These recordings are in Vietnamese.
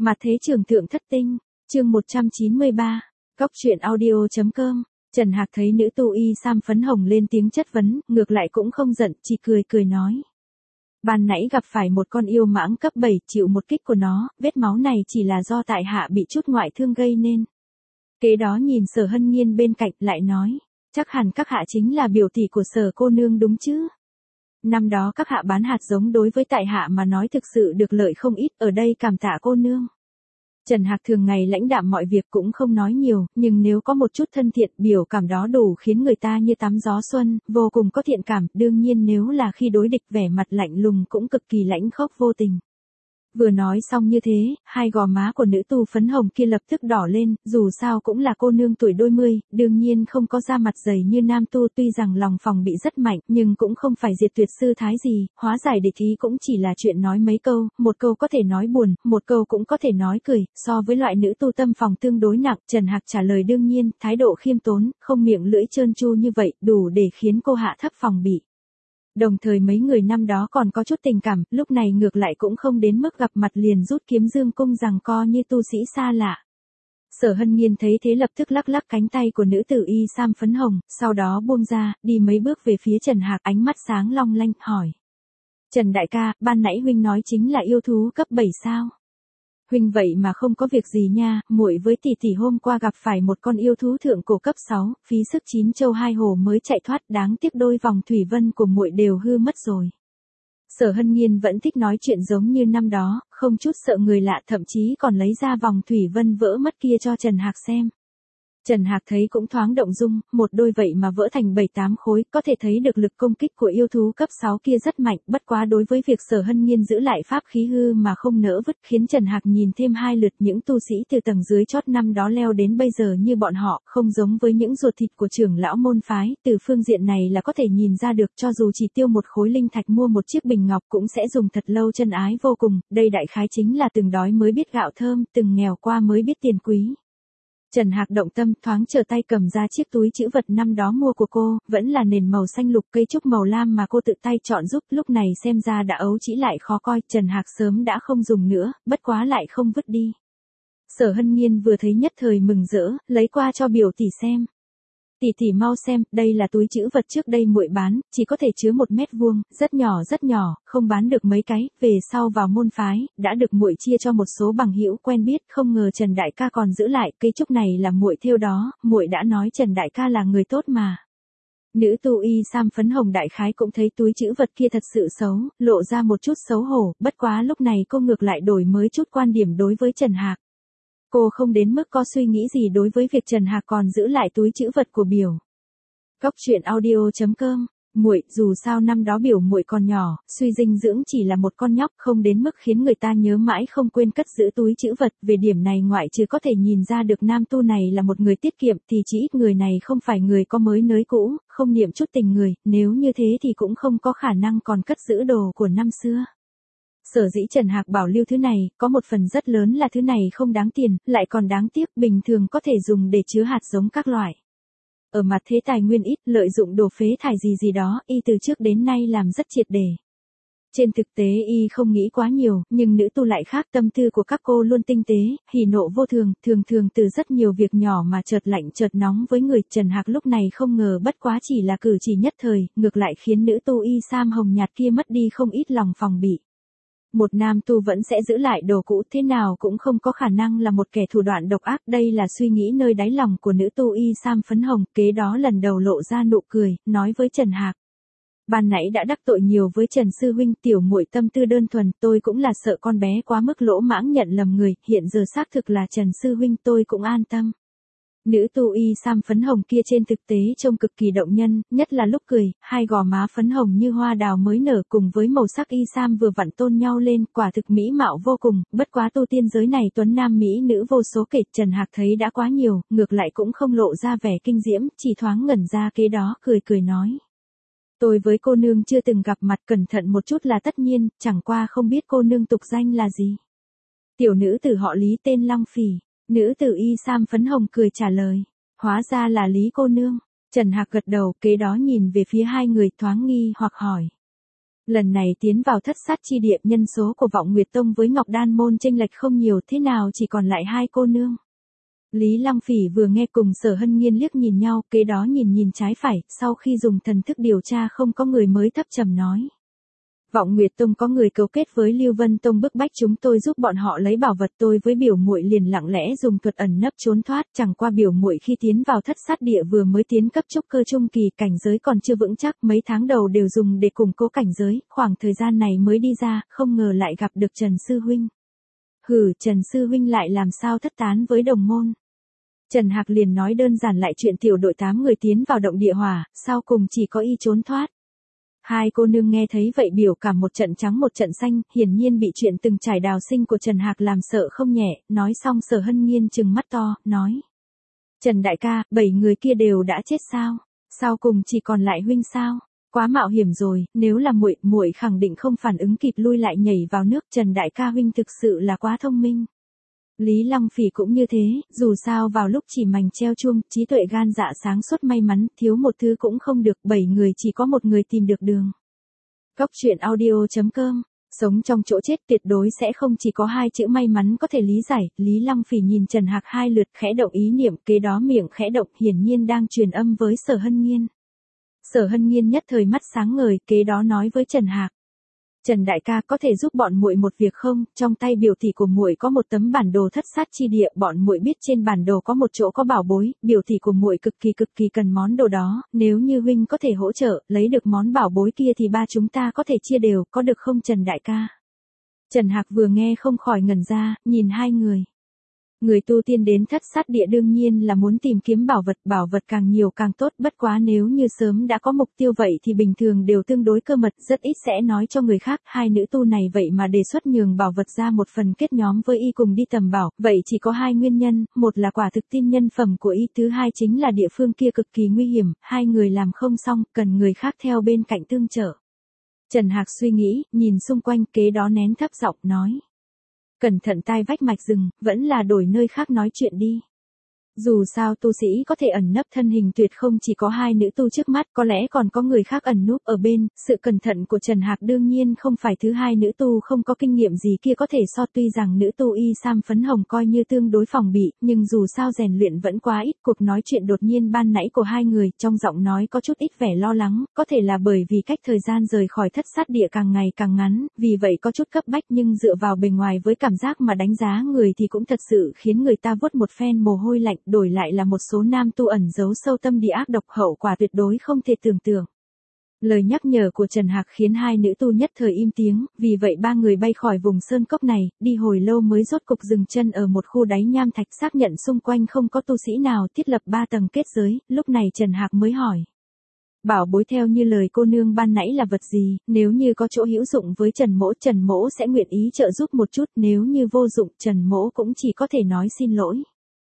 Mặt thế trường thượng thất tinh, chương 193, Cóc truyện audio.com. Trần Hạc thấy nữ tu y sam phấn hồng lên tiếng chất vấn, ngược lại cũng không giận, chỉ cười cười nói. Ban nãy gặp phải một con yêu mãng cấp 7 chịu một kích của nó, vết máu này chỉ là do tại hạ bị chút ngoại thương gây nên. Kế đó nhìn Sở Hân Nhiên bên cạnh lại nói, chắc hẳn các hạ chính là biểu tỷ của Sở cô nương đúng chứ? Năm đó các hạ bán hạt giống đối với tại hạ mà nói thực sự được lợi không ít, ở đây cảm tạ cô nương. Trần Hạc thường ngày lãnh đạm mọi việc cũng không nói nhiều, nhưng nếu có một chút thân thiện biểu cảm đó đủ khiến người ta như tắm gió xuân, vô cùng có thiện cảm, đương nhiên nếu là khi đối địch vẻ mặt lạnh lùng cũng cực kỳ lãnh khốc vô tình. Vừa nói xong như thế, hai gò má của nữ tu phấn hồng kia lập tức đỏ lên, dù sao cũng là cô nương tuổi đôi mươi, đương nhiên không có da mặt dày như nam tu, tuy rằng lòng phòng bị rất mạnh, nhưng cũng không phải diệt tuyệt sư thái gì, hóa giải địch ý cũng chỉ là chuyện nói mấy câu, một câu có thể nói buồn, một câu cũng có thể nói cười, so với loại nữ tu tâm phòng tương đối nặng, Trần Hạc trả lời đương nhiên, thái độ khiêm tốn, không miệng lưỡi trơn tru như vậy, đủ để khiến cô hạ thấp phòng bị. Đồng thời mấy người năm đó còn có chút tình cảm, lúc này ngược lại cũng không đến mức gặp mặt liền rút kiếm dương cung giằng co như tu sĩ xa lạ. Sở Hân Nhiên thấy thế lập tức lắc lắc cánh tay của nữ tử y sam phấn hồng, sau đó buông ra, đi mấy bước về phía Trần Hạc, ánh mắt sáng long lanh, hỏi. Trần đại ca, ban nãy huynh nói chính là yêu thú cấp 7 sao? Huynh vậy mà không có việc gì nha, muội với tỷ tỷ hôm qua gặp phải một con yêu thú thượng cổ cấp 6, phí sức 9 châu 2 hồ mới chạy thoát, đáng tiếc đôi vòng thủy vân của muội đều hư mất rồi. Sở Hân Nhiên vẫn thích nói chuyện giống như năm đó, không chút sợ người lạ, thậm chí còn lấy ra vòng thủy vân vỡ mất kia cho Trần Hạc xem. Trần Hạc thấy cũng thoáng động dung, một đôi vậy mà vỡ thành 7-8 khối, có thể thấy được lực công kích của yêu thú cấp 6 kia rất mạnh, bất quá đối với việc Sở Hân Nhiên giữ lại pháp khí hư mà không nỡ vứt, khiến Trần Hạc nhìn thêm hai lượt những tu sĩ từ tầng dưới chót năm đó leo đến bây giờ như bọn họ, không giống với những ruột thịt của trưởng lão môn phái, từ phương diện này là có thể nhìn ra được, cho dù chỉ tiêu một khối linh thạch mua một chiếc bình ngọc cũng sẽ dùng thật lâu, chân ái vô cùng, đây đại khái chính là từng đói mới biết gạo thơm, từng nghèo qua mới biết tiền quý. Trần Hạc động tâm, thoáng trở tay cầm ra chiếc túi trữ vật năm đó mua của cô, vẫn là nền màu xanh lục, cây trúc màu lam mà cô tự tay chọn giúp, lúc này xem ra đã ấu trĩ lại khó coi, Trần Hạc sớm đã không dùng nữa, bất quá lại không vứt đi. Sở Hân Nhiên vừa thấy nhất thời mừng rỡ, lấy qua cho biểu tỷ xem. Tỷ mau xem, đây là túi trữ vật trước đây muội bán, chỉ có thể chứa 1 mét vuông, rất nhỏ, không bán được mấy cái, về sau vào môn phái, đã được muội chia cho một số bằng hữu quen biết, không ngờ Trần đại ca còn giữ lại, cây trúc này là muội thêu đó, muội đã nói Trần đại ca là người tốt mà. Nữ tu y sam phấn hồng đại khái cũng thấy túi trữ vật kia thật sự xấu, lộ ra một chút xấu hổ, bất quá lúc này cô ngược lại đổi mới chút quan điểm đối với Trần Hạc. Cô không đến mức có suy nghĩ gì đối với việc Trần Hạc còn giữ lại túi trữ vật của biểu. Cóc truyện audio.com. Muội, dù sao năm đó biểu muội còn nhỏ, suy dinh dưỡng chỉ là một con nhóc, không đến mức khiến người ta nhớ mãi không quên cất giữ túi trữ vật, về điểm này ngoại trừ có thể nhìn ra được nam tu này là một người tiết kiệm thì chỉ ít người này không phải người có mới nới cũ, không niệm chút tình người, nếu như thế thì cũng không có khả năng còn cất giữ đồ của năm xưa. Sở dĩ Trần Hạc bảo lưu thứ này, có một phần rất lớn là thứ này không đáng tiền, lại còn đáng tiếc, bình thường có thể dùng để chứa hạt giống các loại. Ở mặt thế tài nguyên ít, lợi dụng đồ phế thải gì đó, y từ trước đến nay làm rất triệt để. Trên thực tế y không nghĩ quá nhiều, nhưng nữ tu lại khác, tâm tư của các cô luôn tinh tế, hỉ nộ vô thường, thường từ rất nhiều việc nhỏ mà chợt lạnh chợt nóng với người. Trần Hạc lúc này không ngờ bất quá chỉ là cử chỉ nhất thời, ngược lại khiến nữ tu y sam hồng nhạt kia mất đi không ít lòng phòng bị. Một nam tu vẫn sẽ giữ lại đồ cũ, thế nào cũng không có khả năng là một kẻ thủ đoạn độc ác, đây là suy nghĩ nơi đáy lòng của nữ tu y sam phấn hồng, kế đó lần đầu lộ ra nụ cười, nói với Trần Hạc. Ban nãy đã đắc tội nhiều với Trần sư huynh, tiểu muội tâm tư đơn thuần, tôi cũng là sợ con bé quá mức lỗ mãng nhận lầm người, hiện giờ xác thực là Trần sư huynh, tôi cũng an tâm. Nữ tu y sam phấn hồng kia trên thực tế trông cực kỳ động nhân, nhất là lúc cười, hai gò má phấn hồng như hoa đào mới nở cùng với màu sắc y sam vừa vặn tôn nhau lên, quả thực mỹ mạo vô cùng, bất quá tu tiên giới này tuấn nam mỹ nữ vô số kể, Trần Hạc thấy đã quá nhiều, ngược lại cũng không lộ ra vẻ kinh diễm, chỉ thoáng ngẩn ra kế đó cười nói. Tôi với cô nương chưa từng gặp mặt, cẩn thận một chút là tất nhiên, chẳng qua không biết cô nương tục danh là gì. Tiểu nữ tử họ Lý tên Long Phỉ. Nữ tử y sam phấn hồng cười trả lời. Hóa ra là Lý cô nương. Trần Hạc gật đầu, kế đó nhìn về phía hai người thoáng nghi hoặc hỏi. Lần này tiến vào thất sát chi địa, nhân số của Vọng Nguyệt Tông với Ngọc Đan Môn chênh lệch không nhiều, thế nào chỉ còn lại hai cô nương. Lý Lăng Phỉ vừa nghe cùng Sở Hân Nhiên liếc nhìn nhau, kế đó nhìn trái phải, sau khi dùng thần thức điều tra không có người mới thấp trầm nói. Vọng Nguyệt Tông có người cấu kết với Lưu Vân Tông bức bách chúng tôi giúp bọn họ lấy bảo vật, tôi với biểu muội liền lặng lẽ dùng thuật ẩn nấp trốn thoát, chẳng qua biểu muội khi tiến vào thất sát địa vừa mới tiến cấp trúc cơ trung kỳ, cảnh giới còn chưa vững chắc, mấy tháng đầu đều dùng để củng cố cảnh giới, khoảng thời gian này mới đi ra, không ngờ lại gặp được Trần Sư Huynh. Hử, Trần Sư Huynh lại làm sao thất tán với đồng môn? Trần Hạc liền nói đơn giản lại chuyện tiểu đội 8 người tiến vào động địa hỏa, sau cùng chỉ có y trốn thoát. Hai cô nương nghe thấy vậy biểu cảm một trận trắng một trận xanh, hiển nhiên bị chuyện từng trải đào sinh của Trần Hạc làm sợ không nhẹ, nói xong Sở Hân Nhiên trừng mắt to, nói. Trần đại ca, 7 người kia đều đã chết sao? Sau cùng chỉ còn lại huynh sao? Quá mạo hiểm rồi, nếu là muội khẳng định không phản ứng kịp lui lại nhảy vào nước. Trần đại ca huynh thực sự là quá thông minh. Lý Lăng Phỉ cũng như thế, dù sao vào lúc chỉ mảnh treo chuông, trí tuệ gan dạ sáng suốt may mắn, thiếu một thứ cũng không được, 7 người chỉ có một người tìm được đường. Góc truyện audio.com, sống trong chỗ chết tuyệt đối sẽ không chỉ có hai chữ may mắn có thể lý giải. Lý Lăng Phỉ nhìn Trần Hạc hai lượt khẽ động ý niệm, kế đó miệng khẽ động, hiển nhiên đang truyền âm với Sở Hân Nhiên. Sở Hân Nhiên nhất thời mắt sáng ngời, kế đó nói với Trần Hạc. Trần đại ca có thể giúp bọn muội một việc không? Trong tay biểu tỷ của muội có một tấm bản đồ thất sát chi địa, bọn muội biết trên bản đồ có một chỗ có bảo bối, biểu tỷ của muội cực kỳ cần món đồ đó, nếu như huynh có thể hỗ trợ, lấy được món bảo bối kia thì ba chúng ta có thể chia đều, có được không Trần đại ca? Trần Hạc vừa nghe không khỏi ngẩn ra, nhìn hai người. Người tu tiên đến thất sát địa đương nhiên là muốn tìm kiếm bảo vật càng nhiều càng tốt, bất quá nếu như sớm đã có mục tiêu vậy thì bình thường đều tương đối cơ mật, rất ít sẽ nói cho người khác. Hai nữ tu này vậy mà đề xuất nhường bảo vật ra một phần kết nhóm với y cùng đi tầm bảo, vậy chỉ có hai nguyên nhân, một là quả thực tin nhân phẩm của y, thứ hai chính là địa phương kia cực kỳ nguy hiểm, hai người làm không xong, cần người khác theo bên cạnh tương trợ. Trần Hạc suy nghĩ, nhìn xung quanh, kế đó nén thấp giọng nói. Cẩn thận tai vách mạch rừng, vẫn là đổi nơi khác nói chuyện đi. Dù sao tu sĩ có thể ẩn nấp thân hình tuyệt không chỉ có hai nữ tu trước mắt, có lẽ còn có người khác ẩn núp ở bên. Sự cẩn thận của Trần Hạc đương nhiên không phải thứ hai nữ tu không có kinh nghiệm gì kia có thể so, tuy rằng nữ tu y sam phấn hồng coi như tương đối phòng bị, nhưng dù sao rèn luyện vẫn quá ít. Cuộc nói chuyện đột nhiên ban nãy của hai người, trong giọng nói có chút ít vẻ lo lắng, có thể là bởi vì cách thời gian rời khỏi thất sát địa càng ngày càng ngắn, vì vậy có chút cấp bách, nhưng dựa vào bề ngoài với cảm giác mà đánh giá người thì cũng thật sự khiến người ta vuốt một phen mồ hôi lạnh, đổi lại là một số nam tu ẩn giấu sâu tâm địa ác độc, hậu quả tuyệt đối không thể tưởng tượng. Lời nhắc nhở của Trần Hạc khiến hai nữ tu nhất thời im tiếng, vì vậy ba người bay khỏi vùng sơn cốc này, đi hồi lâu mới rốt cục dừng chân ở một khu đáy nham thạch, xác nhận xung quanh không có tu sĩ nào, thiết lập 3 tầng kết giới, lúc này Trần Hạc mới hỏi. Bảo bối theo như lời cô nương ban nãy là vật gì, nếu như có chỗ hữu dụng với Trần Mỗ sẽ nguyện ý trợ giúp một chút, nếu như vô dụng Trần Mỗ cũng chỉ có thể nói xin lỗi.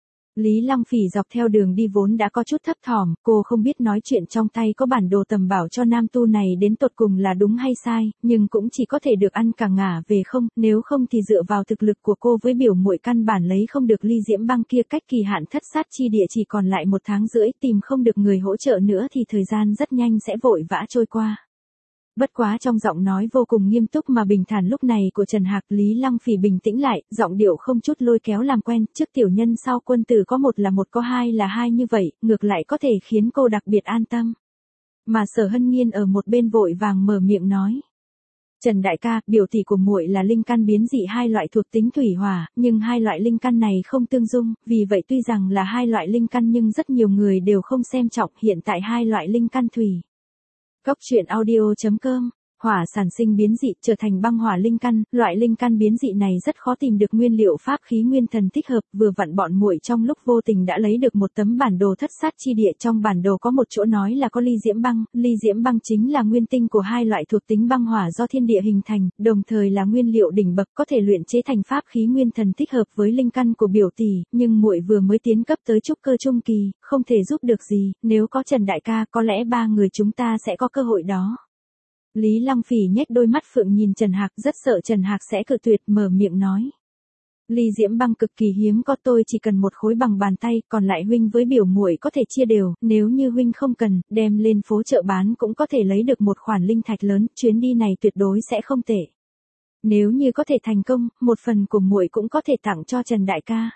Lý Lăng Phỉ dọc theo đường đi vốn đã có chút thấp thỏm, cô không biết nói chuyện trong tay có bản đồ tầm bảo cho nam tu này đến tột cùng là đúng hay sai, nhưng cũng chỉ có thể được ăn cả ngả về không, nếu không thì dựa vào thực lực của cô với biểu muội căn bản lấy không được ly diễm băng kia, cách kỳ hạn thất sát chi địa chỉ còn lại 1 tháng rưỡi, tìm không được người hỗ trợ nữa thì thời gian rất nhanh sẽ vội vã trôi qua. Bất quá trong giọng nói vô cùng nghiêm túc mà bình thản lúc này của Trần Hạc, Lý Lăng Phỉ bình tĩnh lại, giọng điệu không chút lôi kéo làm quen, trước tiểu nhân sau quân tử có một là một có hai là hai như vậy, ngược lại có thể khiến cô đặc biệt an tâm. Mà Sở Hân Nhiên ở một bên vội vàng mở miệng nói. Trần đại ca, biểu tỷ của muội là linh căn biến dị hai loại thuộc tính thủy hỏa, nhưng hai loại linh căn này không tương dung, vì vậy tuy rằng là hai loại linh căn nhưng rất nhiều người đều không xem trọng, hiện tại hai loại linh căn thủy. Góc truyện audio.com, hỏa sản sinh biến dị trở thành băng hỏa linh căn, loại linh căn biến dị này rất khó tìm được nguyên liệu pháp khí nguyên thần thích hợp, vừa vặn bọn muội trong lúc vô tình đã lấy được một tấm bản đồ thất sát chi địa, trong bản đồ có một chỗ nói là có ly diễm băng chính là nguyên tinh của hai loại thuộc tính băng hỏa do thiên địa hình thành, đồng thời là nguyên liệu đỉnh bậc có thể luyện chế thành pháp khí nguyên thần thích hợp với linh căn của biểu tỷ, nhưng muội vừa mới tiến cấp tới trúc cơ trung kỳ, không thể giúp được gì, nếu có Trần đại ca có lẽ ba người chúng ta sẽ có cơ hội đó. Lý Lăng Phỉ nhếch đôi mắt phượng nhìn Trần Hạc, rất sợ Trần Hạc sẽ cự tuyệt, mở miệng nói. Ly diễm băng cực kỳ hiếm có, tôi chỉ cần một khối bằng bàn tay, còn lại huynh với biểu muội có thể chia đều, nếu như huynh không cần, đem lên phố chợ bán cũng có thể lấy được một khoản linh thạch lớn, chuyến đi này tuyệt đối sẽ không tệ. Nếu như có thể thành công, một phần của muội cũng có thể tặng cho Trần đại ca.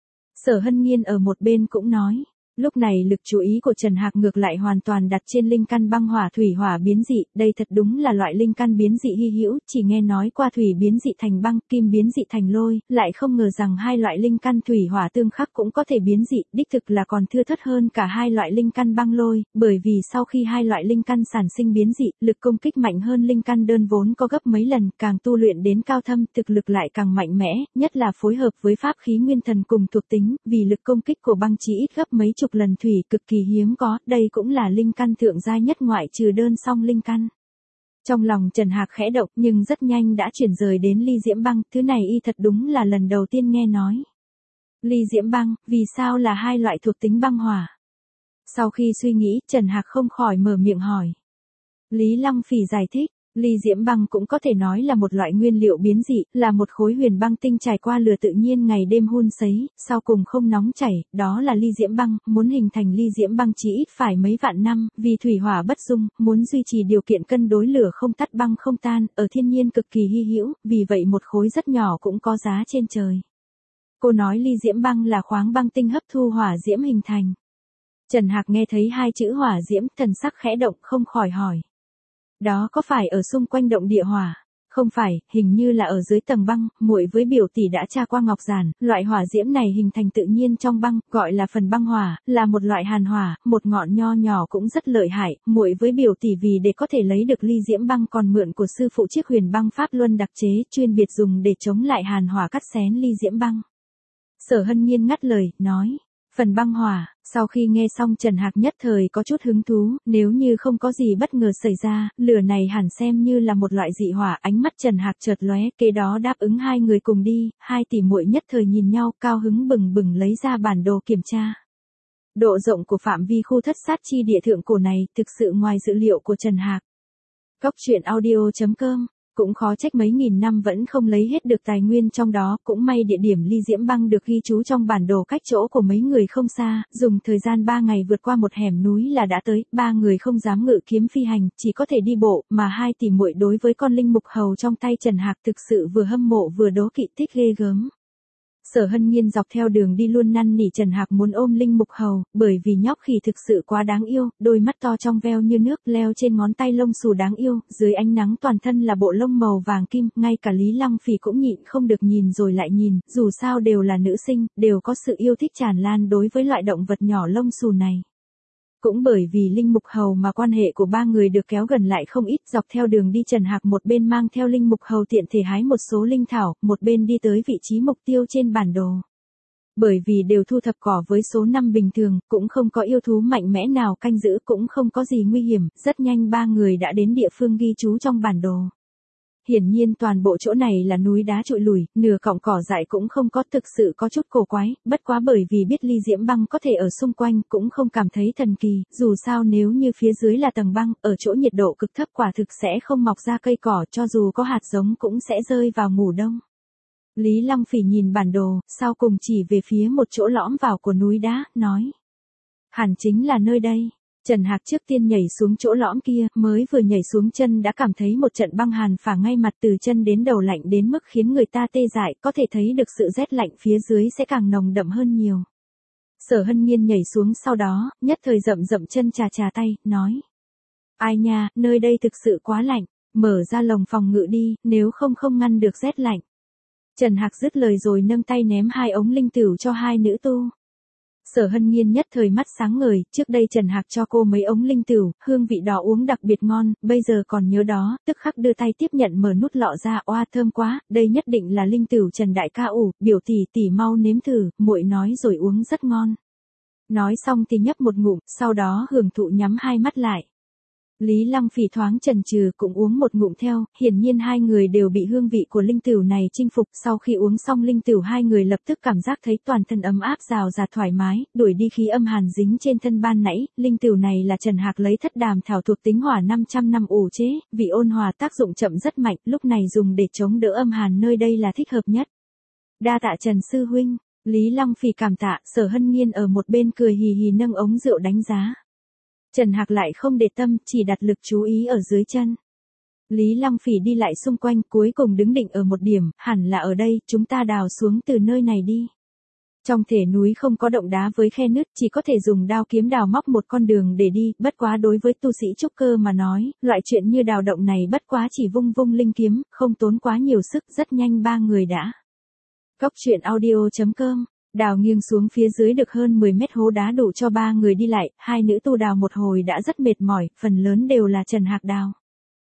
Sở Hân Nhiên ở một bên cũng nói. Lúc này lực chú ý của Trần Hạc ngược lại hoàn toàn đặt trên linh căn băng hỏa thủy hỏa biến dị, đây thật đúng là loại linh căn biến dị hy hữu, chỉ nghe nói qua thủy biến dị thành băng, kim biến dị thành lôi, lại không ngờ rằng hai loại linh căn thủy hỏa tương khắc cũng có thể biến dị, đích thực là còn thưa thớt hơn cả hai loại linh căn băng lôi, bởi vì sau khi hai loại linh căn sản sinh biến dị, lực công kích mạnh hơn linh căn đơn vốn có gấp mấy lần, càng tu luyện đến cao thâm, thực lực lại càng mạnh mẽ, nhất là phối hợp với pháp khí nguyên thần cùng thuộc tính, vì lực công kích của băng chỉ ít gấp mấy chục lần thủy cực kỳ hiếm có, đây cũng là linh căn thượng giai nhất ngoại trừ đơn song linh căn. Trong lòng Trần Hạc khẽ động nhưng rất nhanh đã chuyển rời đến ly diễm băng, thứ này y thật đúng là lần đầu tiên nghe nói. Ly diễm băng, vì sao là hai loại thuộc tính băng hỏa? Sau khi suy nghĩ, Trần Hạc không khỏi mở miệng hỏi. Lý Lăng Phỉ giải thích. Ly diễm băng cũng có thể nói là một loại nguyên liệu biến dị, là một khối huyền băng tinh trải qua lửa tự nhiên ngày đêm hun sấy, sau cùng không nóng chảy, đó là ly diễm băng, muốn hình thành ly diễm băng chỉ ít phải mấy vạn năm, vì thủy hỏa bất dung, muốn duy trì điều kiện cân đối lửa không tắt băng không tan, ở thiên nhiên cực kỳ hy hữu, vì vậy một khối rất nhỏ cũng có giá trên trời. Cô nói ly diễm băng là khoáng băng tinh hấp thu hỏa diễm hình thành. Trần Hạc nghe thấy hai chữ hỏa diễm, thần sắc khẽ động không khỏi hỏi. Đó có phải ở xung quanh động địa hỏa? Không phải, hình như là ở dưới tầng băng, muội với biểu tỷ đã tra qua ngọc giản, loại hỏa diễm này hình thành tự nhiên trong băng, gọi là phần băng hỏa, là một loại hàn hỏa, một ngọn nho nhỏ cũng rất lợi hại, muội với biểu tỷ vì để có thể lấy được ly diễm băng còn mượn của sư phụ chiếc huyền băng pháp luân đặc chế, chuyên biệt dùng để chống lại hàn hỏa cắt xén ly diễm băng. Sở Hân Nhiên ngắt lời, nói. Phần băng hỏa, sau khi nghe xong Trần Hạc nhất thời có chút hứng thú, nếu như không có gì bất ngờ xảy ra, lửa này hẳn xem như là một loại dị hỏa, ánh mắt Trần Hạc chợt lóe, kế đó đáp ứng hai người cùng đi, hai tỷ muội nhất thời nhìn nhau, cao hứng bừng bừng lấy ra bản đồ kiểm tra. Độ rộng của phạm vi khu thất sát chi địa thượng cổ này, thực sự ngoài dự liệu của Trần Hạc. Cóc truyện audio.com Cũng khó trách mấy nghìn năm vẫn không lấy hết được tài nguyên trong đó, cũng may địa điểm ly diễm băng được ghi chú trong bản đồ cách chỗ của mấy người không xa, dùng thời gian 3 ngày vượt qua một hẻm núi là đã tới, 3 người không dám ngự kiếm phi hành, chỉ có thể đi bộ, mà hai tỷ muội đối với con linh mục hầu trong tay Trần Hạc thực sự vừa hâm mộ vừa đố kỵ thích ghê gớm. Sở Hân Nhiên dọc theo đường đi luôn năn nỉ Trần Hạc muốn ôm linh mục hầu, bởi vì nhóc khỉ thực sự quá đáng yêu, đôi mắt to trong veo như nước, leo trên ngón tay lông xù đáng yêu, dưới ánh nắng toàn thân là bộ lông màu vàng kim, ngay cả Lý Lăng Phỉ cũng nhịn không được nhìn rồi lại nhìn, dù sao đều là nữ sinh, đều có sự yêu thích tràn lan đối với loại động vật nhỏ lông xù này. Cũng bởi vì linh mục hầu mà quan hệ của ba người được kéo gần lại không ít, dọc theo đường đi Trần Hạc một bên mang theo linh mục hầu tiện thể hái một số linh thảo, một bên đi tới vị trí mục tiêu trên bản đồ. Bởi vì đều thu thập cỏ với số năm bình thường, cũng không có yêu thú mạnh mẽ nào canh giữ, cũng không có gì nguy hiểm, rất nhanh ba người đã đến địa phương ghi chú trong bản đồ. Hiển nhiên toàn bộ chỗ này là núi đá trụi lùi, nửa cọng cỏ dại cũng không có, thực sự có chút cổ quái, bất quá bởi vì biết ly diễm băng có thể ở xung quanh cũng không cảm thấy thần kỳ, dù sao nếu như phía dưới là tầng băng, ở chỗ nhiệt độ cực thấp quả thực sẽ không mọc ra cây cỏ, cho dù có hạt giống cũng sẽ rơi vào mùa đông. Lý Lăng Phỉ nhìn bản đồ, sau cùng chỉ về phía một chỗ lõm vào của núi đá, nói. Hẳn chính là nơi đây. Trần Hạc trước tiên nhảy xuống chỗ lõm kia, mới vừa nhảy xuống chân đã cảm thấy một trận băng hàn phả ngay mặt từ chân đến đầu lạnh đến mức khiến người ta tê dại, có thể thấy được sự rét lạnh phía dưới sẽ càng nồng đậm hơn nhiều. Sở Hân Nhiên nhảy xuống sau đó, nhất thời dậm dậm chân chà chà tay, nói. Ai nha, nơi đây thực sự quá lạnh, mở ra lồng phòng ngự đi, nếu không không ngăn được rét lạnh. Trần Hạc dứt lời rồi nâng tay ném 2 ống linh tửu cho hai nữ tu. Sở Hân Nhiên nhất thời mắt sáng ngời, trước đây Trần Hạc cho cô mấy ống linh tửu, hương vị đỏ uống đặc biệt ngon, bây giờ còn nhớ đó, tức khắc đưa tay tiếp nhận mở nút lọ ra, oa thơm quá, đây nhất định là linh tửu Trần đại ca ủ, biểu tỷ mau nếm thử, muội nói rồi uống rất ngon. Nói xong thì nhấp một ngụm, sau đó hưởng thụ nhắm hai mắt lại. Lý Lăng Phỉ thoáng chần chừ cũng uống một ngụm theo, hiển nhiên hai người đều bị hương vị của linh tửu này chinh phục, sau khi uống xong linh tửu hai người lập tức cảm giác thấy toàn thân ấm áp rào rạt thoải mái, đuổi đi khí âm hàn dính trên thân ban nãy, linh tửu này là Trần Hạc lấy thất đàm thảo thuộc tính hỏa 500 năm ủ chế, vị ôn hòa tác dụng chậm rất mạnh, lúc này dùng để chống đỡ âm hàn nơi đây là thích hợp nhất. Đa tạ Trần sư huynh. Lý Long Phỉ cảm tạ, Sở Hân Nhiên ở một bên cười hì hì nâng ống rượu đánh giá. Trần Hạc lại không để tâm, chỉ đặt lực chú ý ở dưới chân. Lý Long Phỉ đi lại xung quanh, cuối cùng đứng định ở một điểm, hẳn là ở đây, chúng ta đào xuống từ nơi này đi. Trong thể núi không có động đá với khe nứt, chỉ có thể dùng đao kiếm đào móc một con đường để đi, bất quá đối với tu sĩ trúc cơ mà nói, loại chuyện như đào động này bất quá chỉ vung vung linh kiếm, không tốn quá nhiều sức, rất nhanh ba người đã. Cốc truyện audio.com, đào nghiêng xuống phía dưới được hơn 10 mét hố đá đủ cho ba người đi lại, hai nữ tu đào một hồi đã rất mệt mỏi, phần lớn đều là Trần Hạc đào.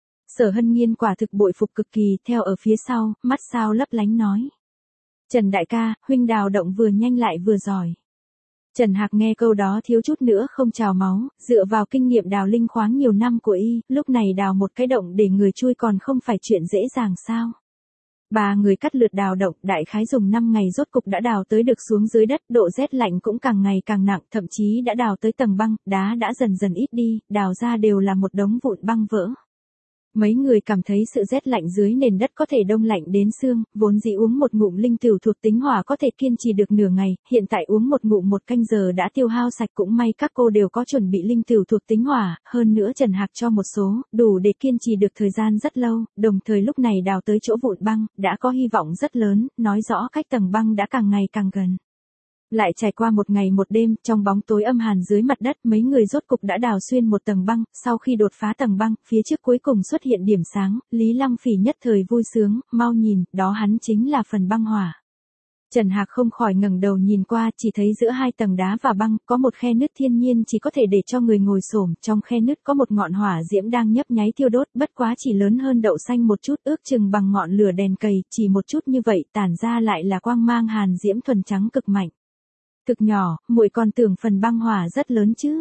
Sở Hân Nhiên quả thực bội phục cực kỳ, theo ở phía sau, mắt sao lấp lánh nói. Trần đại ca, huynh đào động vừa nhanh lại vừa giỏi. Trần Hạc nghe câu đó thiếu chút nữa không trào máu, dựa vào kinh nghiệm đào linh khoáng nhiều năm của y, lúc này đào một cái động để người chui còn không phải chuyện dễ dàng sao. Ba người cắt lượt đào động, đại khái dùng 5 ngày rốt cục đã đào tới được xuống dưới đất, độ rét lạnh cũng càng ngày càng nặng, thậm chí đã đào tới tầng băng, đá đã dần dần ít đi, đào ra đều là một đống vụn băng vỡ. Mấy người cảm thấy sự rét lạnh dưới nền đất có thể đông lạnh đến xương, vốn dĩ uống một ngụm linh tửu thuộc tính hỏa có thể kiên trì được nửa ngày, hiện tại uống một ngụm một canh giờ đã tiêu hao sạch, cũng may các cô đều có chuẩn bị linh tửu thuộc tính hỏa, hơn nữa Trần Hạc cho một số, đủ để kiên trì được thời gian rất lâu, đồng thời lúc này đào tới chỗ vụn băng, đã có hy vọng rất lớn, nói rõ cách tầng băng đã càng ngày càng gần. Lại trải qua một ngày một đêm, trong bóng tối âm hàn dưới mặt đất, mấy người rốt cục đã đào xuyên một tầng băng, sau khi đột phá tầng băng, phía trước cuối cùng xuất hiện điểm sáng, Lý Long Phỉ nhất thời vui sướng, mau nhìn, đó hắn chính là phần băng hỏa. Trần Hạc không khỏi ngẩng đầu nhìn qua, chỉ thấy giữa hai tầng đá và băng, có một khe nứt thiên nhiên chỉ có thể để cho người ngồi xổm, trong khe nứt có một ngọn hỏa diễm đang nhấp nháy thiêu đốt, bất quá chỉ lớn hơn đậu xanh một chút, ước chừng bằng ngọn lửa đèn cầy, chỉ một chút như vậy, tản ra lại là quang mang hàn diễm thuần trắng cực mạnh. Cực nhỏ, muội còn tưởng phần băng hỏa rất lớn chứ.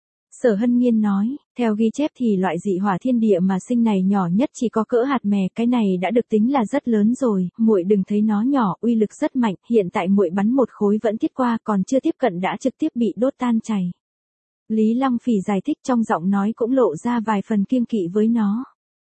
Sở Hân Nhiên nói, theo ghi chép thì loại dị hỏa thiên địa mà sinh này nhỏ nhất chỉ có cỡ hạt mè, cái này đã được tính là rất lớn rồi, muội đừng thấy nó nhỏ, uy lực rất mạnh, hiện tại muội bắn một khối vẫn thiết qua, còn chưa tiếp cận đã trực tiếp bị đốt tan chảy. Lý Long Phỉ giải thích, trong giọng nói cũng lộ ra vài phần kiêng kỵ với nó.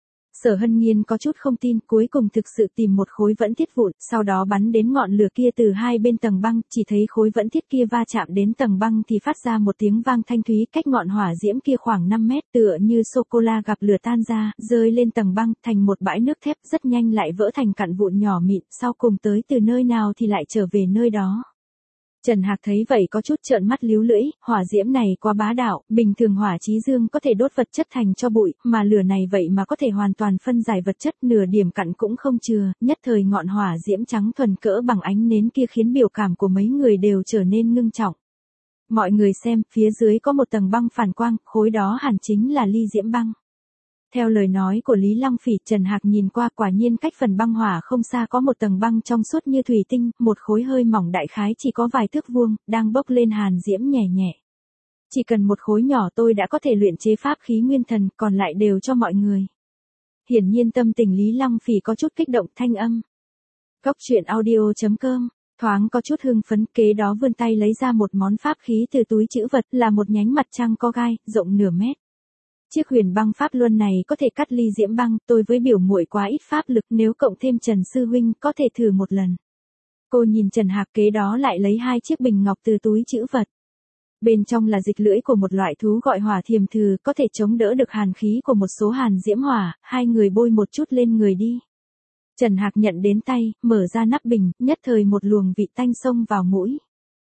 Sở Hân Nhiên có chút không tin, cuối cùng thực sự tìm một khối vẫn thiết vụn, sau đó bắn đến ngọn lửa kia từ hai bên tầng băng, chỉ thấy khối vẫn thiết kia va chạm đến tầng băng thì phát ra một tiếng vang thanh thúy, cách ngọn hỏa diễm kia khoảng 5 mét, tựa như sô-cô-la gặp lửa tan ra, rơi lên tầng băng, thành một bãi nước thép, rất nhanh lại vỡ thành cặn vụn nhỏ mịn, sau cùng tới từ nơi nào thì lại trở về nơi đó. Trần Hạc thấy vậy có chút trợn mắt líu lưỡi, hỏa diễm này quá bá đạo, bình thường hỏa chí dương có thể đốt vật chất thành cho bụi, mà lửa này vậy mà có thể hoàn toàn phân giải vật chất, nửa điểm cặn cũng không chừa, nhất thời ngọn hỏa diễm trắng thuần cỡ bằng ánh nến kia khiến biểu cảm của mấy người đều trở nên ngưng trọng. Mọi người xem, phía dưới có một tầng băng phản quang, khối đó hẳn chính là ly diễm băng. Theo lời nói của Lý Long Phỉ, Trần Hạc nhìn qua, quả nhiên cách phần băng hỏa không xa có một tầng băng trong suốt như thủy tinh, một khối hơi mỏng đại khái chỉ có vài thước vuông, đang bốc lên hàn diễm nhẹ nhẹ. Chỉ cần một khối nhỏ tôi đã có thể luyện chế pháp khí nguyên thần, còn lại đều cho mọi người. Hiển nhiên tâm tình Lý Long Phỉ có chút kích động, thanh âm. Cốc truyện audio.com, thoáng có chút hưng phấn, kế đó vươn tay lấy ra một món pháp khí từ túi trữ vật, là một nhánh mặt trăng có gai, rộng nửa mét. Chiếc huyền băng pháp luân này có thể cắt ly diễm băng, tôi với biểu muội quá ít pháp lực, nếu cộng thêm Trần sư huynh có thể thử một lần. Cô nhìn Trần Hạc, kế đó lại lấy hai chiếc bình ngọc từ túi trữ vật. Bên trong là dịch lưỡi của một loại thú gọi hỏa thiềm thừ, có thể chống đỡ được hàn khí của một số hàn diễm hỏa, hai người bôi một chút lên người đi. Trần Hạc nhận đến tay, mở ra nắp bình, nhất thời một luồng vị tanh xông vào mũi.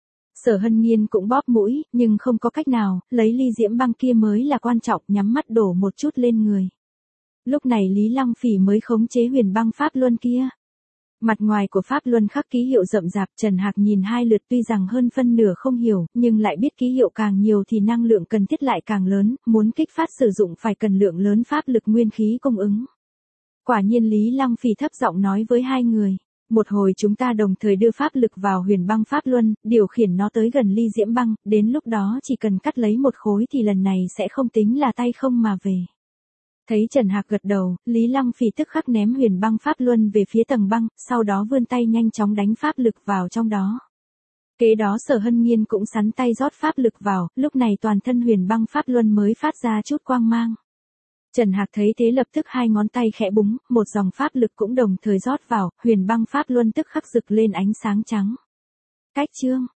Sở Hân Nhiên cũng bóp mũi, nhưng không có cách nào, lấy ly diễm băng kia mới là quan trọng, nhắm mắt đổ một chút lên người. Lúc này Lý Long Phỉ mới khống chế huyền băng pháp luân kia. Mặt ngoài của pháp luân khắc ký hiệu rậm rạp, Trần Hạc nhìn hai lượt tuy rằng hơn phân nửa không hiểu, nhưng lại biết ký hiệu càng nhiều thì năng lượng cần thiết lại càng lớn, muốn kích phát sử dụng phải cần lượng lớn pháp lực nguyên khí cung ứng. Quả nhiên Lý Long Phỉ thấp giọng nói với hai người. Một hồi chúng ta đồng thời đưa pháp lực vào huyền băng pháp luân, điều khiển nó tới gần ly diễm băng, đến lúc đó chỉ cần cắt lấy một khối thì lần này sẽ không tính là tay không mà về. Thấy Trần Hạc gật đầu, Lý Long Phỉ tức khắc ném huyền băng pháp luân về phía tầng băng, sau đó vươn tay nhanh chóng đánh pháp lực vào trong đó. Kế đó Sở Hân Nhiên cũng sắn tay rót pháp lực vào, lúc này toàn thân huyền băng pháp luân mới phát ra chút quang mang. Trần Hạc thấy thế lập tức hai ngón tay khẽ búng, một dòng pháp lực cũng đồng thời rót vào, huyền băng pháp luân tức khắc rực lên ánh sáng trắng. Cách chương